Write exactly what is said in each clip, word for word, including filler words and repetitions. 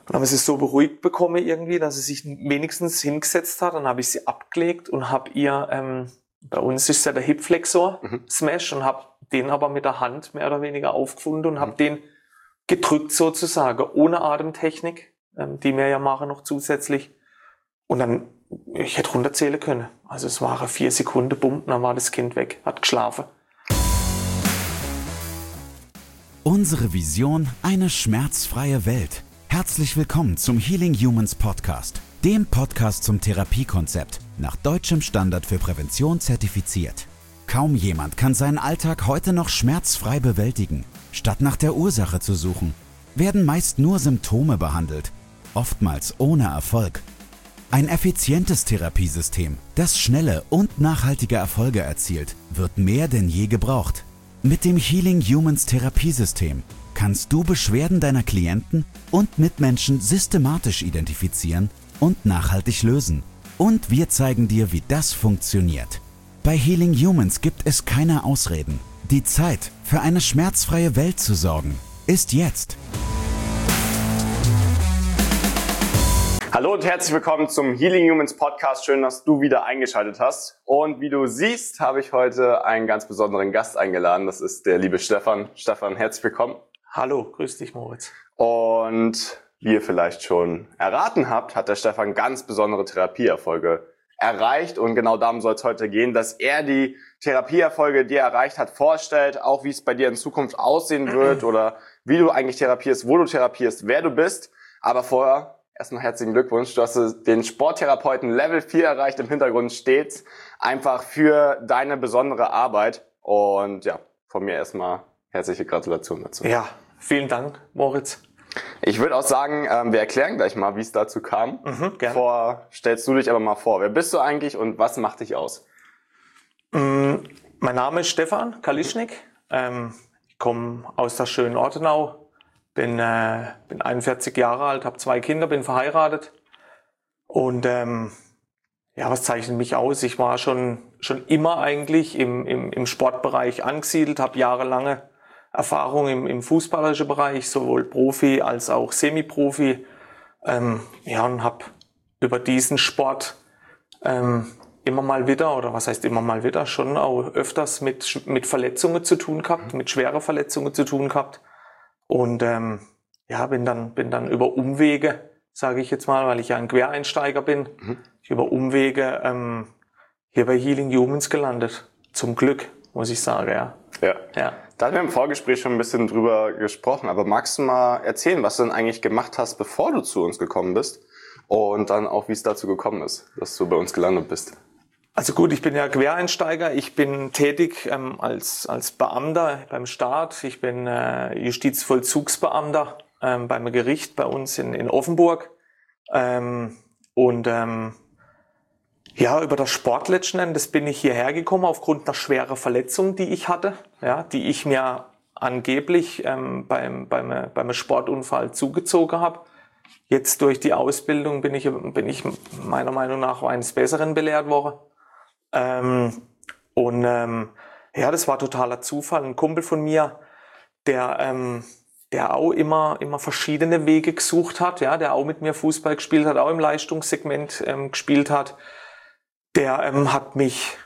Dann habe ich sie so beruhigt bekommen irgendwie, dass sie sich wenigstens hingesetzt hat. Dann habe ich sie abgelegt und habe ihr, ähm, bei uns ist ja der Hip-Flexor mhm. Smash und habe den aber mit der Hand mehr oder weniger aufgefunden und mhm. habe den gedrückt sozusagen, ohne Atemtechnik, ähm, die wir ja machen noch zusätzlich. Und dann, ich hätte runterzählen können. Also es waren vier Sekunden, bumm, dann war das Kind weg, hat geschlafen. Unsere Vision, eine schmerzfreie Welt. Herzlich willkommen zum Healing Humans Podcast, dem Podcast zum Therapiekonzept, nach deutschem Standard für Prävention zertifiziert. Kaum jemand kann seinen Alltag heute noch schmerzfrei bewältigen. Statt nach der Ursache zu suchen, werden meist nur Symptome behandelt, oftmals ohne Erfolg. Ein effizientes Therapiesystem, das schnelle und nachhaltige Erfolge erzielt, wird mehr denn je gebraucht. Mit dem Healing Humans Therapiesystem kannst du Beschwerden deiner Klienten und Mitmenschen systematisch identifizieren und nachhaltig lösen. Und wir zeigen dir, wie das funktioniert. Bei Healing Humans gibt es keine Ausreden. Die Zeit, für eine schmerzfreie Welt zu sorgen, ist jetzt. Hallo und herzlich willkommen zum Healing Humans Podcast. Schön, dass du wieder eingeschaltet hast. Und wie du siehst, habe ich heute einen ganz besonderen Gast eingeladen. Das ist der liebe Stefan. Stefan, herzlich willkommen. Hallo, grüß dich, Moritz. Und wie ihr vielleicht schon erraten habt, hat der Stefan ganz besondere Therapieerfolge erreicht. Und genau darum soll es heute gehen, dass er die Therapieerfolge, die er erreicht hat, vorstellt, auch wie es bei dir in Zukunft aussehen wird oder wie du eigentlich therapierst, wo du therapierst, wer du bist. Aber vorher erstmal herzlichen Glückwunsch. Du hast den Sporttherapeuten Level vier erreicht. Im Hintergrund steht's einfach für deine besondere Arbeit. Und ja, von mir erstmal herzliche Gratulation dazu. Ja, vielen Dank, Moritz. Ich würde auch sagen, ähm, wir erklären gleich mal, wie es dazu kam. Mhm, gerne. Vor, stellst du dich aber mal vor. Wer bist du eigentlich und was macht dich aus? Mm, mein Name ist Stefan Kalischnik. Ähm, ich komme aus der schönen Ortenau. Bin, äh, bin einundvierzig Jahre alt, habe zwei Kinder, bin verheiratet. Und ähm, ja, was zeichnet mich aus? Ich war schon schon immer eigentlich im, im, im Sportbereich angesiedelt, habe jahrelange Erfahrung im, im fußballerischen Bereich, sowohl Profi als auch Semi-Profi. Ähm, ja, und habe über diesen Sport ähm, immer mal wieder, oder was heißt immer mal wieder, schon auch öfters mit, mit Verletzungen zu tun gehabt, mit schweren Verletzungen zu tun gehabt. Und ähm, ja, bin dann bin dann über Umwege, sage ich jetzt mal, weil ich ja ein Quereinsteiger bin, mhm. über Umwege ähm, hier bei Healing Humans gelandet. Zum Glück, muss ich sagen, ja. Ja. ja. Da hatten wir im Vorgespräch schon ein bisschen drüber gesprochen, aber magst du mal erzählen, was du denn eigentlich gemacht hast, bevor du zu uns gekommen bist und dann auch, wie es dazu gekommen ist, dass du bei uns gelandet bist? Also gut, ich bin ja Quereinsteiger. Ich bin tätig ähm, als als Beamter beim Staat. Ich bin äh, Justizvollzugsbeamter ähm, beim Gericht bei uns in, in Offenburg. Ähm, und ähm, ja, über das Sport letzten Endes bin ich hierher gekommen aufgrund einer schweren Verletzung, die ich hatte, ja, die ich mir angeblich ähm, beim beim beim Sportunfall zugezogen habe. Jetzt durch die Ausbildung bin ich bin ich meiner Meinung nach eines Besseren belehrt worden. Ähm, und ähm, ja, das war totaler Zufall. Ein Kumpel von mir, der ähm, der auch immer immer verschiedene Wege gesucht hat, ja, der auch mit mir Fußball gespielt hat, auch im Leistungssegment ähm, gespielt hat, der ähm, hat mich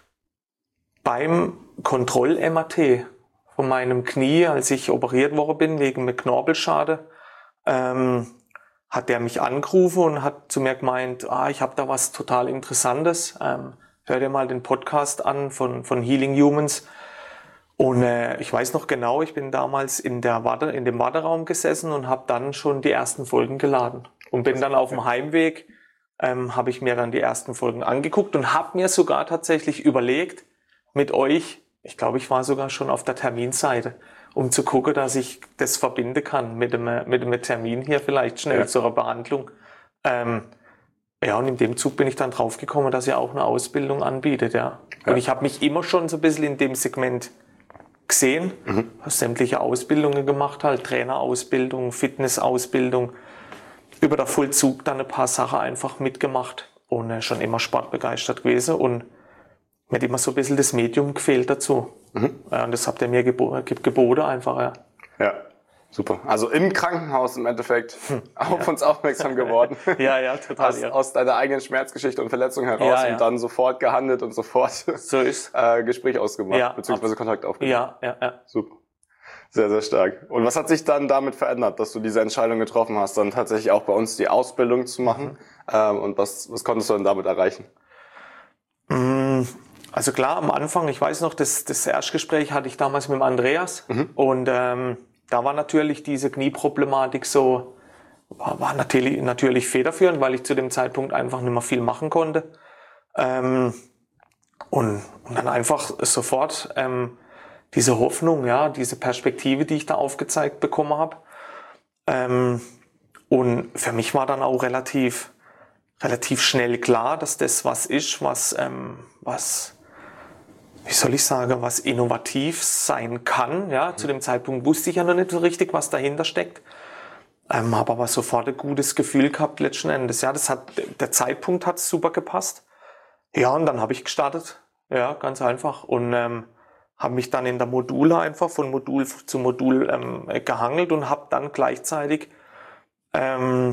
beim Kontroll-M R T von meinem Knie, als ich operiert worden bin wegen einem Knorpelschaden, ähm, hat der mich angerufen und hat zu mir gemeint, ah, ich habe da was total Interessantes. Ähm, Hör dir mal den Podcast an von, von Healing Humans. Und äh, ich weiß noch genau, ich bin damals in, der Warte, in dem Warteraum gesessen und habe dann schon die ersten Folgen geladen. Und bin dann auf dem Heimweg, ähm, habe ich mir dann die ersten Folgen angeguckt und habe mir sogar tatsächlich überlegt, mit euch, ich glaube, ich war sogar schon auf der Terminseite, um zu gucken, dass ich das verbinden kann mit einem, mit einem Termin hier vielleicht schnell ja. zu einer Behandlung. Ähm, Ja, und in dem Zug bin ich dann draufgekommen, dass ihr auch eine Ausbildung anbietet, ja. ja. Und ich habe mich immer schon so ein bisschen in dem Segment gesehen, mhm. habe sämtliche Ausbildungen gemacht, halt Trainerausbildung, Fitnessausbildung, über der Vollzug dann ein paar Sachen einfach mitgemacht und äh, schon immer sportbegeistert gewesen und mir hat immer so ein bisschen das Medium gefehlt dazu. Mhm. Ja, und das habt ihr mir gebo- geboten einfach, ja. Ja. Super. Also im Krankenhaus im Endeffekt hm. auf ja. uns aufmerksam geworden. ja, ja, total. Aus, ja. aus deiner eigenen Schmerzgeschichte und Verletzung heraus ja, ja. und dann sofort gehandelt und sofort so ist. äh, Gespräch ausgemacht, ja, beziehungsweise Kontakt aufgenommen. Ja, ja, ja. Super. Sehr, sehr stark. Und was hat sich dann damit verändert, dass du diese Entscheidung getroffen hast, dann tatsächlich auch bei uns die Ausbildung zu machen? Mhm. Ähm, und was, was konntest du dann damit erreichen? Also klar, am Anfang, ich weiß noch, das, das Erstgespräch hatte ich damals mit dem Andreas. Mhm. Und ähm, da war natürlich diese Knieproblematik so, war, war natürlich, natürlich federführend, weil ich zu dem Zeitpunkt einfach nicht mehr viel machen konnte. Ähm, und, und dann einfach sofort ähm, diese Hoffnung, ja, diese Perspektive, die ich da aufgezeigt bekommen habe. Ähm, und für mich war dann auch relativ, relativ schnell klar, dass das was ist, was, ähm, was, wie soll ich sagen, was innovativ sein kann. Ja, mhm. Zu dem Zeitpunkt wusste ich ja noch nicht so richtig, was dahinter steckt. Ähm, habe aber sofort ein gutes Gefühl gehabt letzten Endes. Ja, das hat, der Zeitpunkt hat super gepasst. Ja, und dann habe ich gestartet. Ja, ganz einfach. Und ähm, habe mich dann in der Module einfach von Modul zu Modul ähm, gehangelt und habe dann gleichzeitig ähm,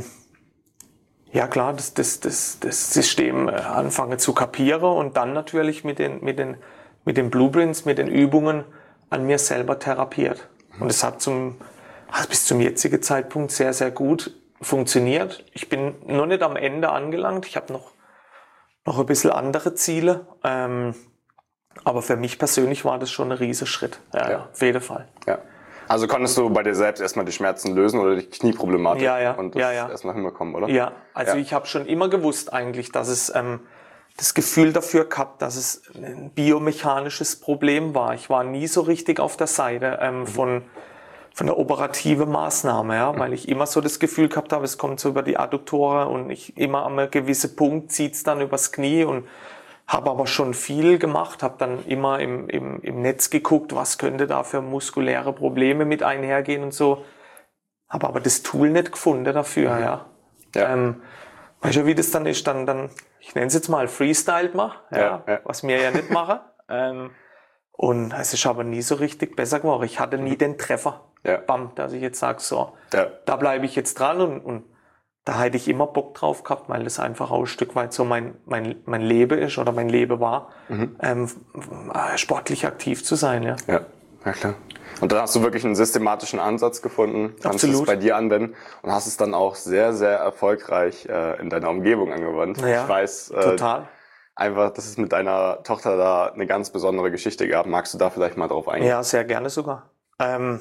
ja klar das, das, das, das System äh, anfangen zu kapieren und dann natürlich mit den, mit den, mit den Blueprints, mit den Übungen an mir selber therapiert. Und es hat zum, hat bis zum jetzigen Zeitpunkt sehr, sehr gut funktioniert. Ich bin noch nicht am Ende angelangt. Ich habe noch, noch ein bisschen andere Ziele. Ähm, Aber für mich persönlich war das schon ein riesiger Schritt. Ja, ja. Auf jeden Fall. Ja. Also konntest du bei dir selbst erstmal die Schmerzen lösen oder die Knieproblematik? Ja, ja. Und das ja, ja. erstmal hinbekommen, oder? Ja, also ja. ich habe schon immer gewusst eigentlich, dass es ähm, das Gefühl dafür gehabt, dass es ein biomechanisches Problem war. Ich war nie so richtig auf der Seite ähm, mhm. von, von der operativen Maßnahme, ja, mhm. weil ich immer so das Gefühl gehabt habe, es kommt so über die Adduktoren und ich immer an einem gewissen Punkt zieht's dann übers Knie und habe aber schon viel gemacht, habe dann immer im, im, im Netz geguckt, was könnte da für muskuläre Probleme mit einhergehen und so. Habe aber das Tool nicht gefunden dafür, mhm. ja. ja. Ähm, weißt du, wie das dann ist, dann, dann ich nenne es jetzt mal Freestyle mal, ja, ja, ja. was wir ja nicht machen. ähm, und es ist aber nie so richtig besser geworden. Ich hatte nie den Treffer, ja. bam, dass ich jetzt sage, so, ja. da bleibe ich jetzt dran und, und da hätte ich immer Bock drauf gehabt, weil das einfach auch ein Stück weit so mein, mein, mein Leben ist oder mein Leben war, mhm. ähm, sportlich aktiv zu sein. Ja. ja, ja klar. Und dann hast du wirklich einen systematischen Ansatz gefunden, kannst Absolut. es bei dir anwenden und hast es dann auch sehr, sehr erfolgreich äh, in deiner Umgebung angewandt. Ja, ich weiß äh, total. einfach, dass es mit deiner Tochter da eine ganz besondere Geschichte gab. Magst du da vielleicht mal drauf eingehen? Ja, sehr gerne sogar. Ähm,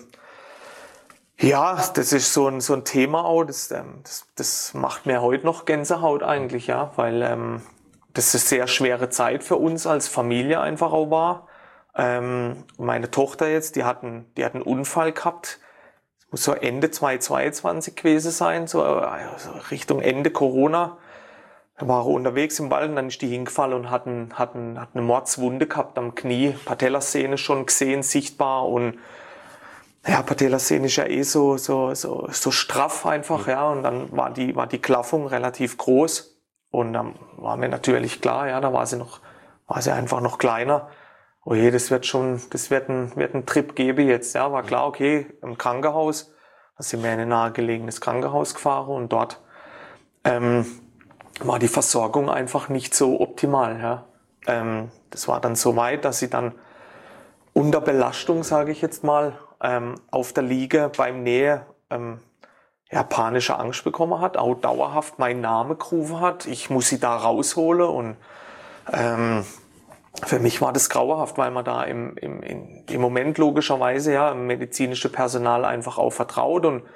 Ja, das ist so ein, so ein Thema auch, das, ähm, das, das macht mir heute noch Gänsehaut eigentlich, ja, weil ähm, das eine sehr schwere Zeit für uns als Familie einfach auch war. Ähm, meine Tochter jetzt, die hat einen, die hat einen Unfall gehabt, das muss so Ende zweitausendzweiundzwanzig gewesen sein, so also Richtung Ende Corona. Da war er unterwegs im Wald und dann ist die hingefallen und hat, einen, hat, einen, hat eine Mordswunde gehabt am Knie, Patellasehne schon gesehen, sichtbar und ja, Patellasehne ist ja eh so, so, so, so straff einfach, ja, und dann war die, war die Klaffung relativ groß und dann war mir natürlich klar, ja, da war sie noch, war sie einfach noch kleiner. Oh je, das wird schon, das wird ein, wird ein Trip geben jetzt, ja, war klar, okay, im Krankenhaus, da sind wir in ein nahegelegenes Krankenhaus gefahren und dort, ähm, war die Versorgung einfach nicht so optimal, ja. Ähm, das war dann so weit, dass sie dann unter Belastung, sage ich jetzt mal, ähm, auf der Liege beim Nähe ähm, ja, panische Angst bekommen hat, auch dauerhaft meinen Namen gerufen hat. Ich muss sie da rausholen und ähm, für mich war das grauenhaft, weil man da im, im, im Moment logischerweise ja im medizinischen Personal einfach auch vertraut und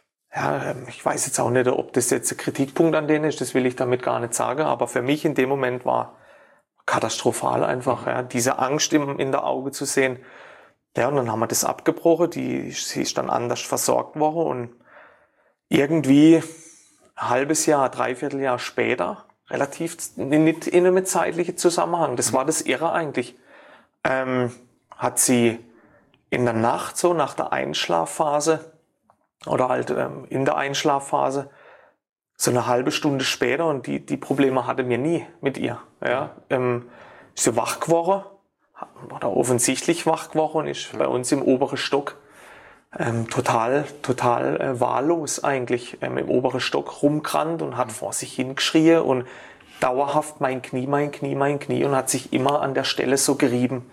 ja, ich weiß jetzt auch nicht, ob das jetzt ein Kritikpunkt an denen ist, das will ich damit gar nicht sagen, aber für mich in dem Moment war katastrophal einfach, ja, diese Angst im, in der Auge zu sehen. Ja, und dann haben wir das abgebrochen, die, sie ist dann anders versorgt worden und irgendwie ein halbes Jahr, dreiviertel Jahr später, relativ nicht in einem zeitlichen Zusammenhang, das war das Irre eigentlich, ähm, hat sie in der Nacht, so nach der Einschlafphase oder halt ähm, in der Einschlafphase, so eine halbe Stunde später und die, die Probleme hatte mir nie mit ihr, ja, ähm, ist sie wach geworden, oder offensichtlich wach geworden und ist bei uns im oberen Stock ähm, total, total äh, wahllos eigentlich ähm, im oberen Stock rumgerannt und hat vor sich hingeschrien und dauerhaft mein Knie, mein Knie, mein Knie und hat sich immer an der Stelle so gerieben.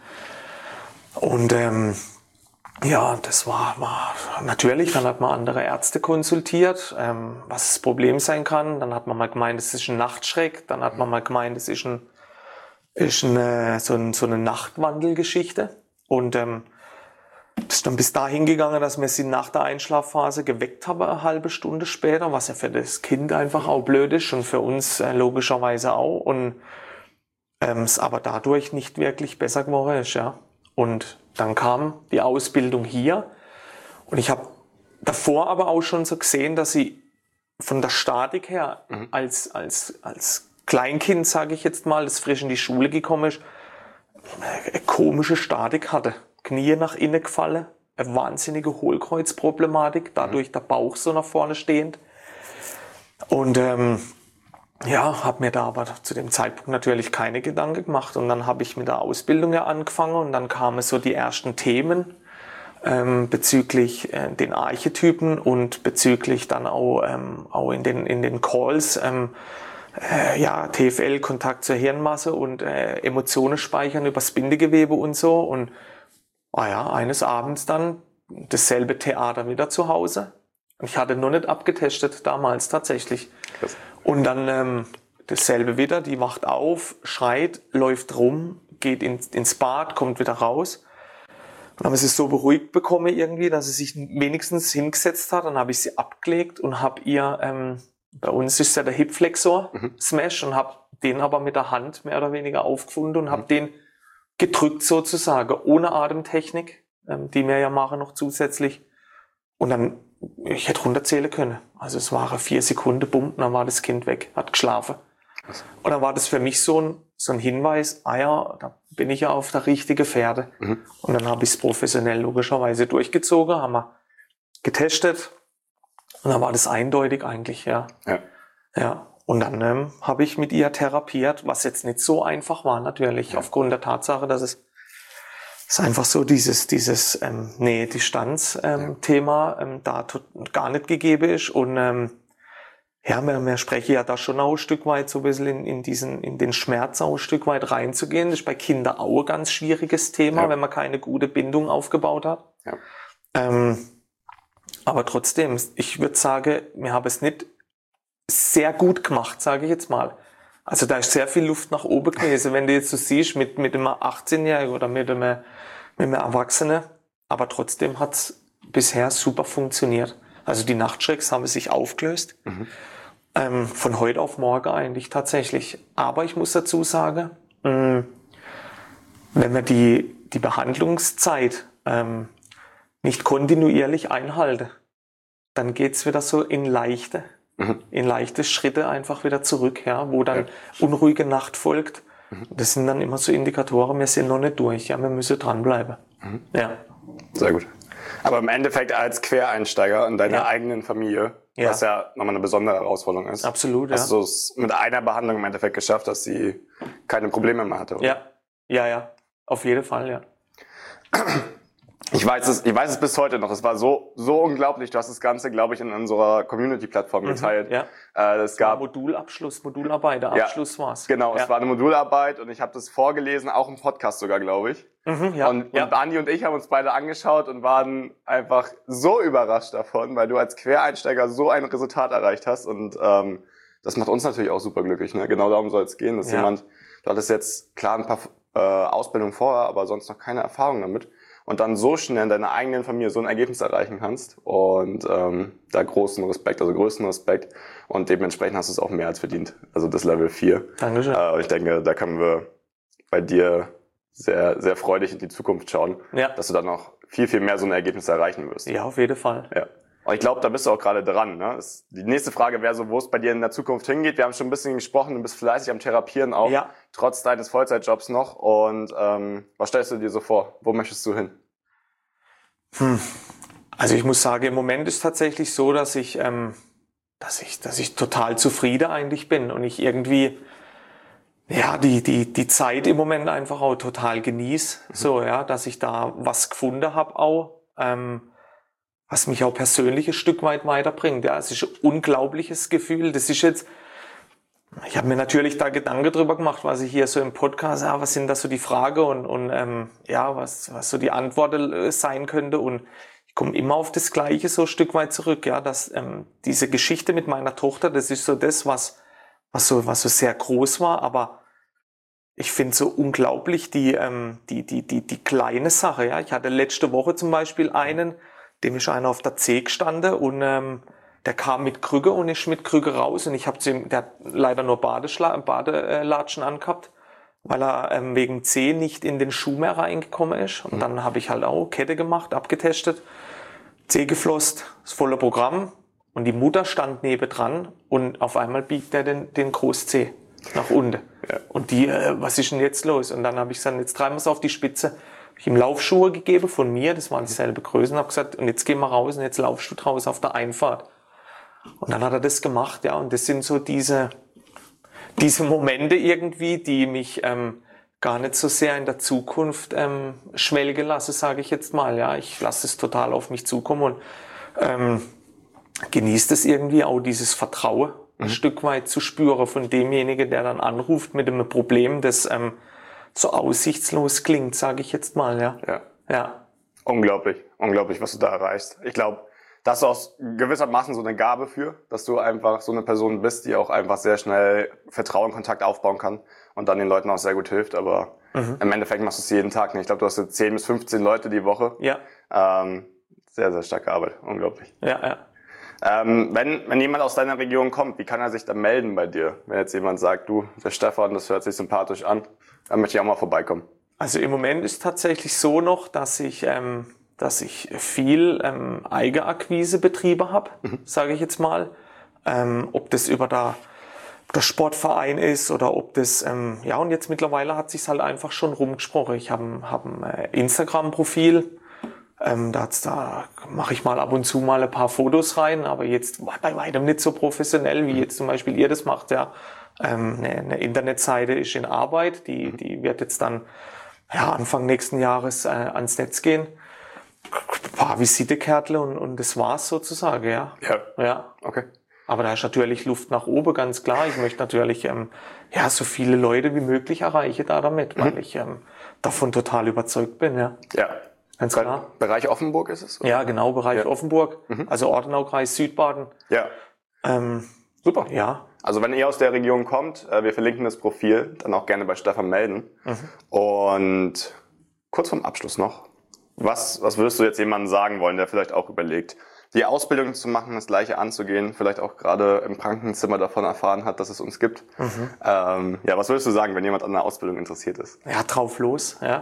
Und ähm, ja, das war, war natürlich, dann hat man andere Ärzte konsultiert, ähm, was das Problem sein kann. Dann hat man mal gemeint, es ist ein Nachtschreck. Dann hat man mal gemeint, es ist, ein, ist eine, so, ein, so eine Nachtwandelgeschichte. Und ähm, das ist dann bis dahin gegangen, dass wir sie nach der Einschlafphase geweckt haben, eine halbe Stunde später, was ja für das Kind einfach auch blöd ist und für uns äh, logischerweise auch. Und ähm, es aber dadurch nicht wirklich besser geworden ist, ja. Und dann kam die Ausbildung hier und ich habe davor aber auch schon so gesehen, dass sie von der Statik her mhm. als, als, als Kleinkind, sage ich jetzt mal, das frisch in die Schule gekommen ist, eine komische Statik hatte. Knie nach innen gefallen, eine wahnsinnige Hohlkreuzproblematik, dadurch der Bauch so nach vorne stehend. Und ähm, ja, habe mir da aber zu dem Zeitpunkt natürlich keine Gedanken gemacht. Und dann habe ich mit der Ausbildung ja angefangen und dann kamen so die ersten Themen ähm, bezüglich äh, den Archetypen und bezüglich dann auch, ähm, auch in den, in den Calls, ähm, äh, ja, T F L, Kontakt zur Hirnmasse und äh, Emotionen speichern übers Bindegewebe und so. Und ah ja, eines Abends dann dasselbe Theater wieder zu Hause. Ich hatte noch nicht abgetestet damals tatsächlich. Krass. Und dann ähm, dasselbe wieder, die wacht auf, schreit, läuft rum, geht in, ins Bad, kommt wieder raus. Und dann habe ich sie so beruhigt bekommen irgendwie, dass sie sich wenigstens hingesetzt hat. Dann habe ich sie abgelegt und habe ihr, ähm, bei uns ist ja der Hip-Flexor mhm. Smash und habe den aber mit der Hand mehr oder weniger aufgefunden und habe mhm. den gedrückt sozusagen, ohne Atemtechnik, ähm, die wir ja machen noch zusätzlich. Und dann, ich hätte runterzählen können. Also es waren vier Sekunden, bumm, dann war das Kind weg, hat geschlafen. Was? Und dann war das für mich so ein, so ein Hinweis, ah ja, da bin ich ja auf der richtigen Pferde. Mhm. Und dann habe ich es professionell logischerweise durchgezogen, haben wir getestet. Und dann war das eindeutig eigentlich, ja. Ja. Ja. Und dann ähm, habe ich mit ihr therapiert, was jetzt nicht so einfach war natürlich, ja. Aufgrund der Tatsache, dass es ist einfach so dieses dieses ähm, Nähe-Distanz-Thema ähm, ähm, da gar nicht gegeben ist. Und ähm, ja, wir, wir sprechen ja da schon auch ein Stück weit so ein bisschen in, in diesen in den Schmerz auch ein Stück weit reinzugehen. Das ist bei Kindern auch ein ganz schwieriges Thema, ja. Wenn man keine gute Bindung aufgebaut hat. Ja. Ähm, aber trotzdem, ich würde sagen, wir haben es nicht sehr gut gemacht, sage ich jetzt mal. Also da ist sehr viel Luft nach oben gewesen, wenn du jetzt so siehst, mit, mit einem achtzehnjährigen oder mit einem, mit einem Erwachsenen. Aber trotzdem hat's bisher super funktioniert. Also die Nachtschrecks haben sich aufgelöst. Mhm. Ähm, von heute auf morgen eigentlich tatsächlich. Aber ich muss dazu sagen, mh, wenn wir die, die Behandlungszeit ähm, nicht kontinuierlich einhalten, dann geht's wieder so in leichte in leichte Schritte einfach wieder zurück, ja, wo dann ja. unruhige Nacht folgt. Mhm. Das sind dann immer so Indikatoren, wir sind noch nicht durch, ja, wir müssen dranbleiben. Mhm. Ja. Sehr gut. Aber im Endeffekt als Quereinsteiger in deiner ja. eigenen Familie, ja. was ja nochmal eine besondere Herausforderung ist. Absolut, ja. Hast du es mit einer Behandlung im Endeffekt geschafft, dass sie keine Probleme mehr hatte, oder? Ja, ja, ja, auf jeden Fall, ja. Ich weiß es, ich weiß es bis heute noch. Es war so, so unglaublich. Du hast das Ganze, glaube ich, in unserer Community-Plattform geteilt. Mhm, ja. Äh, es gab Modulabschluss, Modularbeit, der Abschluss ja, war's. Genau, ja. Es war eine Modularbeit und ich habe das vorgelesen, auch im Podcast sogar, glaube ich. Mhm, ja, und, ja. und Andi und ich haben uns beide angeschaut und waren einfach so überrascht davon, weil du als Quereinsteiger so ein Resultat erreicht hast. Und ähm, das macht uns natürlich auch super glücklich. Ne? Genau darum soll es gehen, dass ja. jemand, du hattest jetzt klar ein paar äh, Ausbildungen vorher, aber sonst noch keine Erfahrung damit. Und dann so schnell in deiner eigenen Familie so ein Ergebnis erreichen kannst. Und ähm, da großen Respekt, also größten Respekt. Und dementsprechend hast du es auch mehr als verdient. Also das Level vier. Dankeschön. Äh, ich denke, da können wir bei dir sehr, sehr freudig in die Zukunft schauen. Ja. Dass du dann noch viel, viel mehr so ein Ergebnis erreichen wirst. Ja, auf jeden Fall. Ja. Und ich glaube, da bist du auch gerade dran. Ne? Das, die nächste Frage wäre so, wo es bei dir in der Zukunft hingeht. Wir haben schon ein bisschen gesprochen, du bist fleißig am Therapieren auch, ja. trotz deines Vollzeitjobs noch. Und ähm, was stellst du dir so vor? Wo möchtest du hin? Hm. Also ich muss sagen, im Moment ist tatsächlich so, dass ich, ähm, dass ich, dass ich total zufrieden eigentlich bin und ich irgendwie ja die die die Zeit im Moment einfach auch total genieße. Mhm. So ja, dass ich da was gefunden habe auch. Ähm, was mich auch persönlich ein Stück weit weiterbringt. Ja, es ist ein unglaubliches Gefühl. Das ist jetzt, ich habe mir natürlich da Gedanken drüber gemacht, was ich hier so im Podcast, ja, was sind da so die Fragen und, und ähm, ja, was, was so die Antwort äh, sein könnte. Und ich komme immer auf das Gleiche so ein Stück weit zurück, ja, dass ähm, diese Geschichte mit meiner Tochter, das ist so das, was, was so, was so sehr groß war, aber ich finde so unglaublich die, ähm, die, die, die, die kleine Sache, ja. Ich hatte letzte Woche zum Beispiel einen, dem ist einer auf der C gestanden und ähm, der kam mit Krücke und ist mit Krücke raus und ich habe zu ihm, der hat leider nur Badeschla- Badelatschen angehabt, weil er ähm, wegen C nicht in den Schuh mehr reingekommen ist. Und mhm. dann habe ich halt auch Kette gemacht, abgetestet, C geflosst, das volle Programm und die Mutter stand nebendran und auf einmal biegt er den, den Groß-C nach unten. Ja. Und die, äh, was ist denn jetzt los? Und dann habe ich gesagt, jetzt treiben wir es auf die Spitze. Habe ich ihm Laufschuhe gegeben von mir, das waren dieselbe Größe, und habe gesagt, und jetzt gehen wir raus und jetzt laufst du draußen auf der Einfahrt. Und dann hat er das gemacht, ja, und das sind so diese, diese Momente irgendwie, die mich ähm, gar nicht so sehr in der Zukunft ähm, schwelgen lassen, sage ich jetzt mal, ja. Ich lasse es total auf mich zukommen und ähm, genieße es irgendwie auch, dieses Vertrauen ein mhm. Stück weit zu spüren von demjenigen, der dann anruft mit einem Problem, das ähm, so aussichtslos klingt, sage ich jetzt mal, ja. Ja. Ja. Unglaublich, unglaublich, was du da erreichst. Ich glaube, da hast du auch gewissermaßen so eine Gabe für, dass du einfach so eine Person bist, die auch einfach sehr schnell Vertrauen, Kontakt aufbauen kann und dann den Leuten auch sehr gut hilft. Aber mhm. im Endeffekt machst du es jeden Tag nicht. Ich glaube, du hast jetzt zehn bis fünfzehn Leute die Woche. Ja. Ähm, sehr, sehr starke Arbeit. Unglaublich. Ja, ja. Ähm, wenn, wenn jemand aus deiner Region kommt, wie kann er sich dann melden bei dir? Wenn jetzt jemand sagt, du, der Stefan, das hört sich sympathisch an, dann möchte ich auch mal vorbeikommen. Also im Moment ist tatsächlich so noch, dass ich, ähm, dass ich viel ähm, Eigenakquise-Betriebe habe, mhm. sage ich jetzt mal. Ähm, ob das über der, der Sportverein ist oder ob das, ähm, ja, und jetzt mittlerweile hat sich's halt einfach schon rumgesprochen. Ich habe hab ein äh, Instagram-Profil. Ähm, da, da mache ich mal ab und zu mal ein paar Fotos rein, aber jetzt bei weitem nicht so professionell, wie jetzt zum Beispiel ihr das macht. Ja, ähm, eine, eine Internetseite ist in Arbeit, die, die wird jetzt dann ja, Anfang nächsten Jahres äh, ans Netz gehen. Ein paar Visitekärtle und, und das war's sozusagen, ja. Ja. Ja, okay. Aber da ist natürlich Luft nach oben, ganz klar. Ich möchte natürlich ähm, ja so viele Leute wie möglich erreichen da damit, weil mhm. ich ähm, davon total überzeugt bin, ja. Ja. Ganz klar. Bereich Offenburg ist es? Oder? Ja, genau, Bereich ja. Offenburg, mhm. also Ortenaukreis, Südbaden. Ja. Ähm, Super. Ja. Also wenn ihr aus der Region kommt, äh, wir verlinken das Profil, dann auch gerne bei Stefan melden. Mhm. Und kurz vorm Abschluss noch, was, was würdest du jetzt jemandem sagen wollen, der vielleicht auch überlegt, die Ausbildung zu machen, das Gleiche anzugehen, vielleicht auch gerade im Krankenzimmer davon erfahren hat, dass es uns gibt. Mhm. Ähm, ja, was würdest du sagen, wenn jemand an der Ausbildung interessiert ist? Ja, drauf los, ja.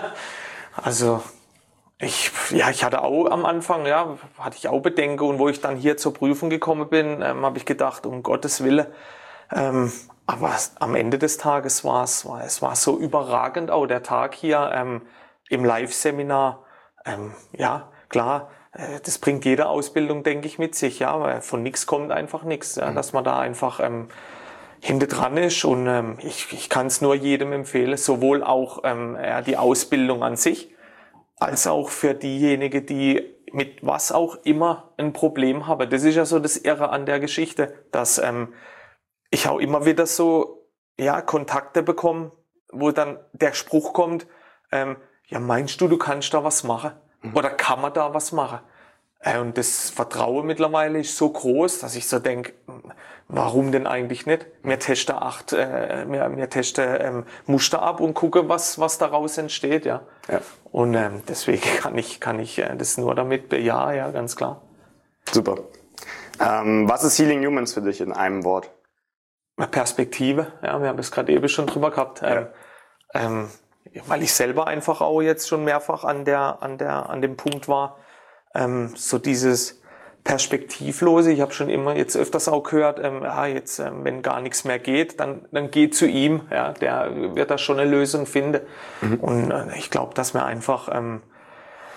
Also ich, ja, ich hatte auch am Anfang, ja, hatte ich auch Bedenken und wo ich dann hier zur Prüfung gekommen bin, ähm, habe ich gedacht, um Gottes Willen. Ähm, aber am Ende des Tages war es, war es war so überragend auch der Tag hier ähm, im Live-Seminar. Ähm, ja, klar, äh, das bringt jede Ausbildung, denke ich, mit sich, ja, weil von nichts kommt einfach nichts, ja, mhm. dass man da einfach ähm, hinter dran ist und ähm, ich, ich kann es nur jedem empfehlen, sowohl auch ähm, ja, die Ausbildung an sich, als auch für diejenigen, die mit was auch immer ein Problem haben. Das ist ja so das Irre an der Geschichte, dass ähm, ich auch immer wieder so ja Kontakte bekomme, wo dann der Spruch kommt, ähm, ja meinst du, du kannst da was machen? Mhm. Oder kann man da was machen? Äh, und das Vertrauen mittlerweile ist so groß, dass ich so denke, warum denn eigentlich nicht? Wir testen acht, äh, wir, wir testen ähm, Muster ab und gucken, was was daraus entsteht, ja. ja. Und ähm, deswegen kann ich kann ich äh, das nur damit bejahen, ja, ganz klar. Super. Ähm, was ist Healing Humans für dich in einem Wort? Perspektive, ja, wir haben es gerade eben schon drüber gehabt, ähm, ja. ähm, weil ich selber einfach auch jetzt schon mehrfach an der an der an dem Punkt war, ähm, so dieses Perspektivlose. Ich habe schon immer jetzt öfters auch gehört, ähm, ja, jetzt, ähm, wenn gar nichts mehr geht, dann, dann geh zu ihm. Ja, der wird da schon eine Lösung finden. Mhm. Und äh, ich glaube, dass wir einfach, ähm,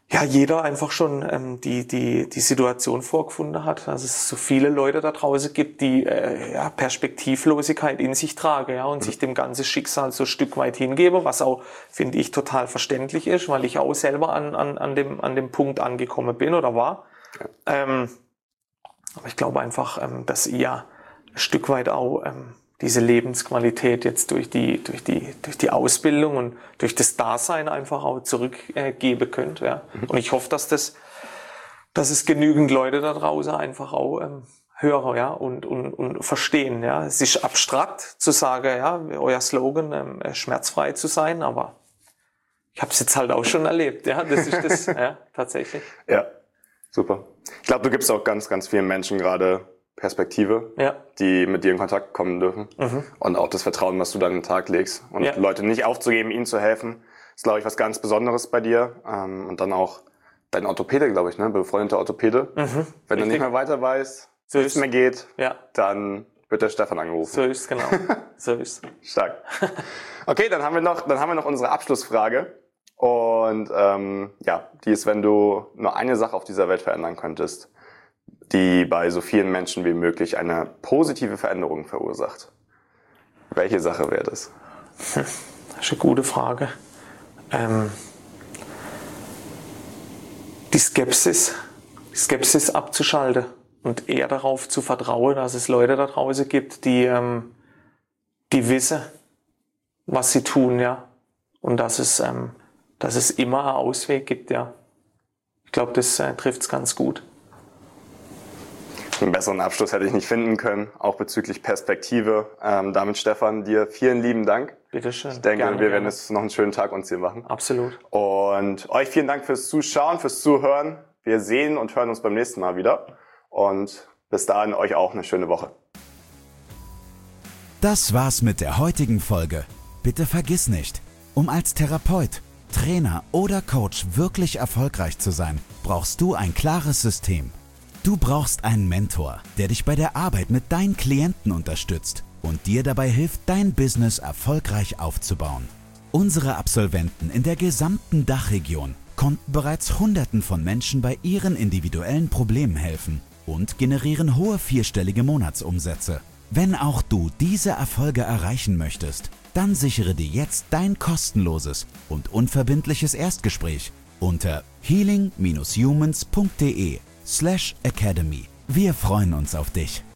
ja, jeder einfach schon ähm, die die die Situation vorgefunden hat, dass es so viele Leute da draußen gibt, die äh, ja, Perspektivlosigkeit in sich tragen, ja, und mhm. sich dem ganzen Schicksal so ein Stück weit hingeben, was auch, finde ich, total verständlich ist, weil ich auch selber an an an dem an dem Punkt angekommen bin oder war. Ja. Ähm, aber ich glaube einfach, ähm, dass ihr ein Stück weit auch ähm, diese Lebensqualität jetzt durch die durch die durch die Ausbildung und durch das Dasein einfach auch zurückgeben äh, könnt, ja. Und ich hoffe, dass das dass es genügend Leute da draußen einfach auch ähm, hören, ja, und und und verstehen, ja. Es ist abstrakt zu sagen, ja, euer Slogan ähm, schmerzfrei zu sein, aber ich habe es jetzt halt auch schon erlebt, ja. Das ist das, ja, tatsächlich. Ja, super. Ich glaube, du gibst auch ganz ganz vielen Menschen gerade Perspektive, ja. die mit dir in Kontakt kommen dürfen. Mhm. Und auch das Vertrauen, was du dann an den Tag legst. Und ja. Leute nicht aufzugeben, ihnen zu helfen, ist, glaube ich, was ganz Besonderes bei dir. Und dann auch dein Orthopäde, glaube ich, ne? Befreundeter Orthopäde. Mhm. Wenn er nicht mehr weiter weiß, so wie es mehr geht, ja. dann wird der Stefan angerufen. So ist es, genau. So ist es. Stark. Okay, dann haben wir noch, dann haben wir noch unsere Abschlussfrage. Und ähm, ja, die ist, wenn du nur eine Sache auf dieser Welt verändern könntest, die bei so vielen Menschen wie möglich eine positive Veränderung verursacht. Welche Sache wäre das? Das ist eine gute Frage. Ähm, die Skepsis, die Skepsis abzuschalten und eher darauf zu vertrauen, dass es Leute da draußen gibt, die, ähm, die wissen, was sie tun, ja, und dass es, ähm, dass es immer einen Ausweg gibt, ja. Ich glaube, das äh, trifft es ganz gut. Einen besseren Abschluss hätte ich nicht finden können, auch bezüglich Perspektive. Ähm, damit, Stefan, dir vielen lieben Dank. Bitteschön. Ich denke, gerne, wir gerne. werden jetzt noch einen schönen Tag uns hier machen. Absolut. Und euch vielen Dank fürs Zuschauen, fürs Zuhören. Wir sehen und hören uns beim nächsten Mal wieder. Und bis dahin euch auch eine schöne Woche. Das war's mit der heutigen Folge. Bitte vergiss nicht, um als Therapeut, Trainer oder Coach wirklich erfolgreich zu sein, brauchst du ein klares System. Du brauchst einen Mentor, der dich bei der Arbeit mit deinen Klienten unterstützt und dir dabei hilft, dein Business erfolgreich aufzubauen. Unsere Absolventen in der gesamten Dachregion konnten bereits Hunderten von Menschen bei ihren individuellen Problemen helfen und generieren hohe vierstellige Monatsumsätze. Wenn auch du diese Erfolge erreichen möchtest, dann sichere dir jetzt dein kostenloses und unverbindliches Erstgespräch unter healing dash humans punkt de slash academy. Wir freuen uns auf dich.